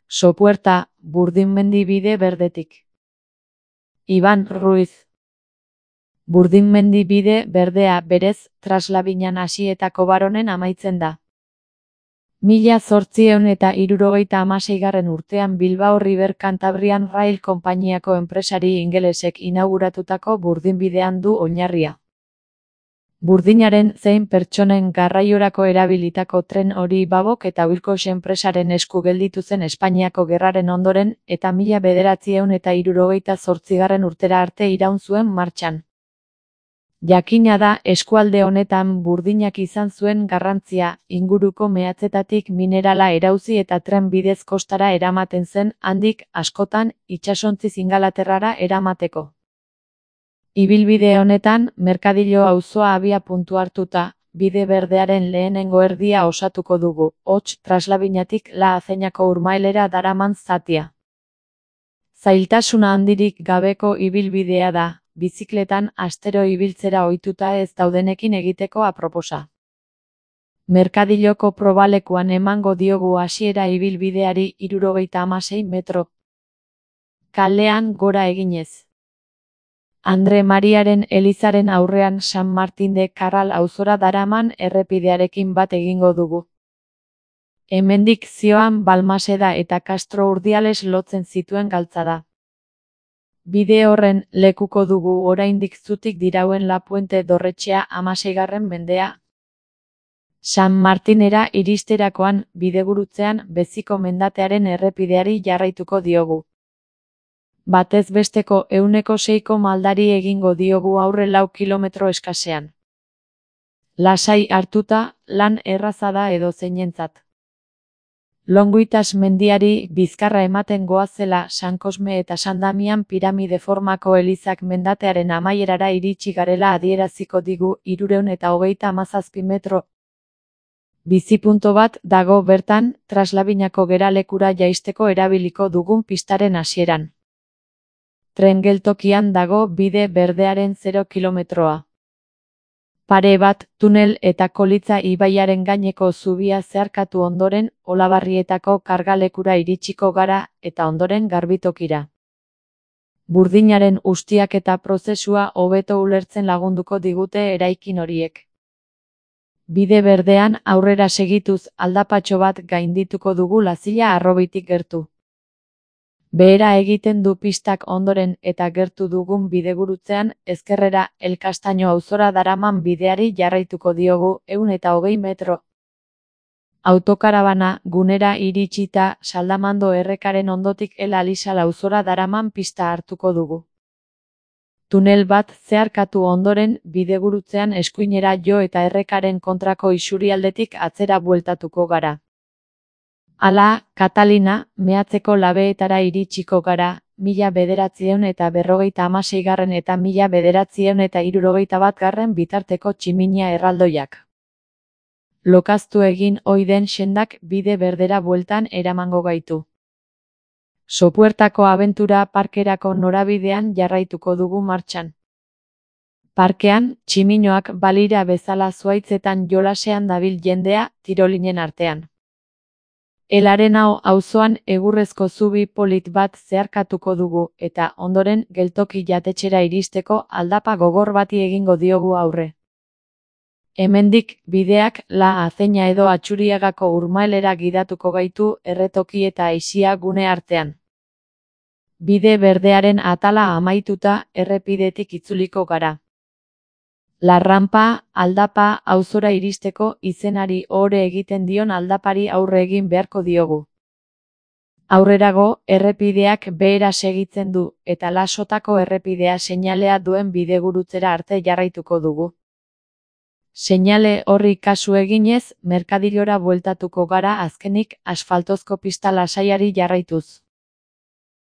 Sopuerta, Burdinmendi bide berdetik. Iban Ruiz. Burdinmendi bide berdea berez, Traslabiñan hasietako baronen amaitzen da. 1876 urtean Bilbao River Cantabrian Rail konpainiako enpresari ingelesek inauguratutako burdinbidean du oinarria. Burdinaren zein pertsonen garraiorako erabilitako tren hori Babok eta Wilcox enpresaren esku gelditu zen Espainiako Gerraren ondoren eta 1978 urtera arte iraun zuen martxan. Jakina da eskualde honetan burdinak izan zuen garrantzia, inguruko mehatzetatik minerala erauzi eta tren bidez kostara eramaten zen, handik, askotan, itsasontziz Ingalaterrara eramateko. Ibilbide honetan, Merkadillo auzoa abiapuntu hartuta, bide berdearen lehenengo erdia osatuko dugu, hots Traslabiñatik La Aceñako urmaelera daraman zatia. Zailtasuna handirik gabeko ibilbidea da, bizikletan astero ibiltzera ohituta ez daudenekin egiteko aproposa. Merkadilloko probalekuan emango diogu hasiera ibilbideari 76 metro. Kalean gora eginez. Andre Mariaren elizaren aurrean San Martin de Carral auzora daraman errepidearekin bat egingo dugu. Hemendik zioan Balmaseda eta Castro Urdiales lotzen zituen galtzada. Bide horren lekuko dugu oraindik zutik dirauen La Puente dorretxea 16. mendea. San Martinera iristerakoan, bidegurutzean, Beziko mendatearen errepideari jarraituko diogu. Batez besteko 6ko maldari egingo diogu aurre 4 kilometro eskasean. Lasai hartuta, lan erraza da edo zeinentzat. Longuitas mendiari bizkarra ematen goazela San Cosme eta San Damian piramide formako elizak mendatearen amaierara iritsi garela adieraziko digu 337 metro. Bizipunto bat dago bertan, Traslabiñako geralekura jaisteko erabiliko dugun pistaren hasieran. Tren geltokian dago bide berdearen 0 kilometroa. Pare bat, tunel eta Kolitza ibaiaren gaineko zubia zeharkatu ondoren, Olabarrietako kargalekura iritsiko gara eta ondoren garbitokira. Burdinaren ustiaketa prozesua hobeto ulertzen lagunduko digute eraikin horiek. Bide berdean aurrera segituz aldapatxo bat gaindituko dugu Lazilla Harrobitik gertu. Behera egiten du pistak ondoren eta gertu dugun bidegurutzean, ezkerrera El Castaño auzora daraman bideari jarraituko diogu 120 metro. Autokarabana gunera iritsita Saldamando errekaren ondotik El Alisal auzora daraman pista hartuko dugu. Tunel bat zeharkatu ondoren bidegurutzean eskuinera jo eta errekaren kontrako isurialdetik atzera bueltatuko gara. Hala, Catalina, mehatzeko labeetara iritsiko gara, 1956 eta 1961 bitarteko tximinia erraldoiak. Lokaztu egin ohi den sendak bide berdera bueltan eramango gaitu. Sopuertako abentura parkerako norabidean jarraituko dugu martxan. Parkean, tximinoak balira bezala zuaitzetan jolasean dabil jendea, tirolinen artean. Elarenao auzoan egurrezko zubi polit bat zeharkatuko dugu eta ondoren geltoki jatetxera iristeko aldapa gogor bati egingo diogu aurre. Hemendik bideak La Aceña edo Atxuriagako urmaelera gidatuko gaitu erretoki eta aisia gune artean. Bide berdearen atala amaituta errepidetik itzuliko gara. La Rampa, aldapa auzora iristeko izenari ohore egiten dion aldapari aurre egin beharko diogu. Aurrerago, errepideak behera segitzen du eta Lasotako errepidea seinalea duen bidegurutzera arte jarraituko dugu. Seinale horri kasu eginez, Merkadillora bueltatuko gara azkenik asfaltozko pista lasaiari jarraituz.